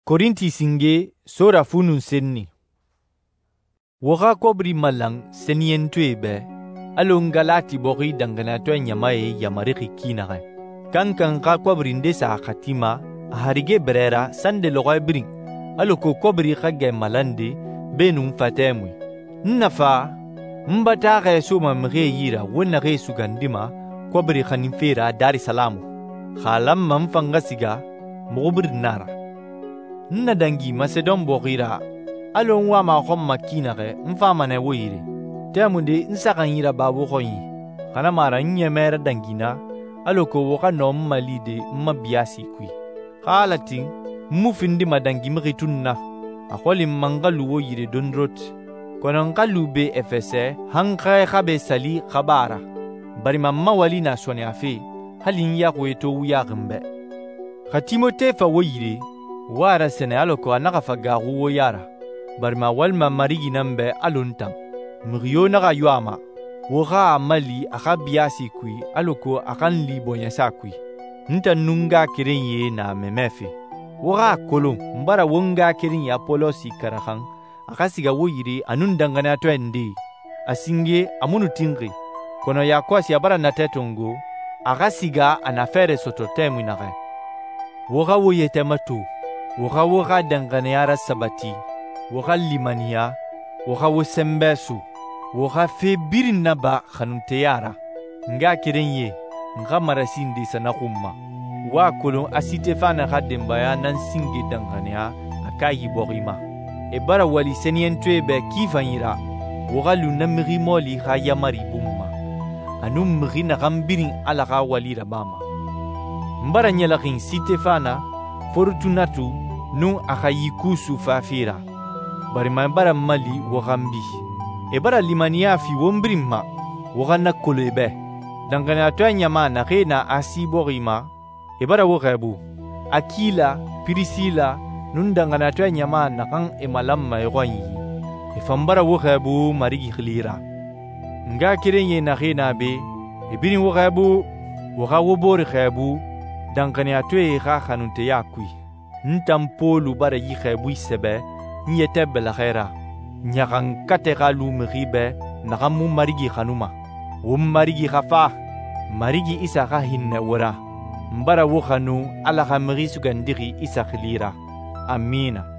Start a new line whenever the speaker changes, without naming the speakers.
Korinti singe sora funun senni. Waka kobri malang senientwebe alon galati bogi dangana to nyamaye yamariki kinare. Kankan ka kobri ndesa katima harige brera sande logoy bring aloko kobri kage malande benum fatemwi. Nafa mbata ga suma mge yira wona ge sugandima kobri khanifera Dar es Salaam. Khalam mamfangasiga mugubir nara. Nna dangi Macedon bogira alon wa ma khom makina ge mfama ne wire temunde nsakan yira babu khoyi kana mara nyemera dangina aloko woka nom malide mabiasi kui khalatin mufindi madangi mritunna akholi mangalu wo yire donrot konon kalube efese hanka khabe sali khabara bari mamma wali na soni afi halin ya kweto wuya gambe khatimote fa wo yire wara sene aloko anaka fagaru wo yara barma walma marigi nambe aluntam mriyo naga yuama woga amali aka biasi kui aloko akan libonya sakui nta nunga kirenye na memefe woga kolon mbara wonga kiren Apolosi karahan akasiga woyiri anundangana to endi asinge amunu tingri kono yakwasi abara natetongo akasiga anafere sototemu nage woga woyete matu woga dangane yara sabati woga limaniya woga wosembesu woga febirin naba khanunte yara nga kirenye nga marasindi sanakumma wa kolon asite fana khadembaya nan singe danganea akayi borima e bara wali senientwebe kifanyira woga lunamri moli khayamari bumma anum mrina gambirin alaka wali rabama mbara nyalakin site fana Fortunatu nun akayikusu fafira bari bara mali wagambi e bara limaniya fi wombrimma wagana kolebe dangana to nyama na rena asiborima e bara wogabu Akila Priscilla nun dangana to nyama na kan e malamma e goyi e fambara wogabu marigi khilira nga kirenye na rena be e bini wogabu wogawo bor khabu dangana to e ga khanunte yakui ntampolu bara yi khabu sebe nyete bela khaira nyakan kate galu mribe nagamu marigi khanuma marigi khafa marigi isa kha hinna wara mbara wo khanu ala khamri sugandiri isa khilira amina.